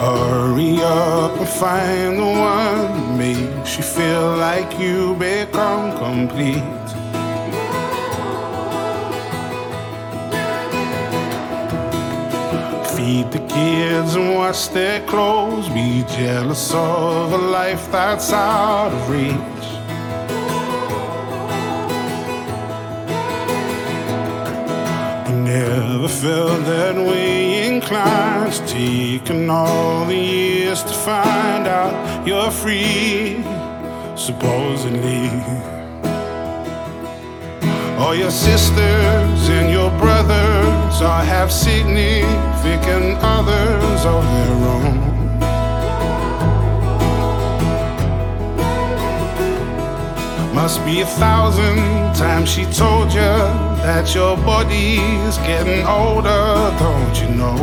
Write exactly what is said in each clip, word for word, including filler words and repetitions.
Hurry up and find the one that makes you feel like you become complete. Feed the kids and wash their clothes. Be jealous of a life that's out of reach. You never felt that way inclined, taking all the years to find out you're free, supposedly. All your sisters and your brothers all have significant others of their own. Must be a thousand times she told you that your body's getting older, don't you know?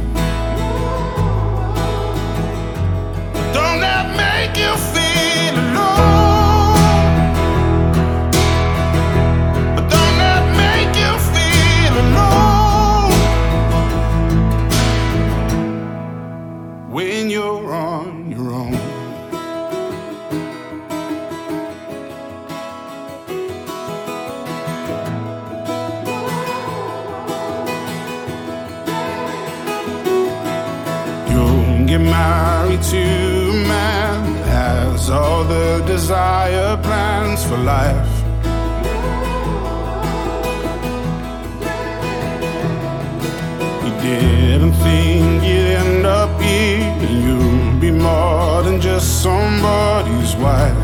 Don't that make you feel alone? When you're on your own. You'll get married to a man that has all the desired plans for life. Didn't think you'd end up here. You'll be more than just somebody's wife.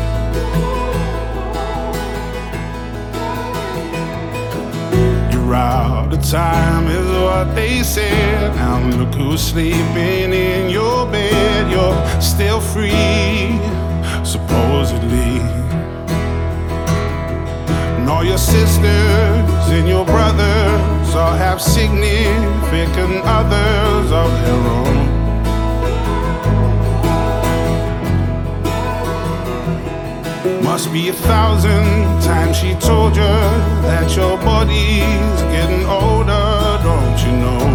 You're out of time is what they said. Now look who's sleeping in your bed. You're still free, supposedly. And all your sisters and your brothers all have significant others of their own. Must be a thousand times she told you that your body's getting older, don't you know?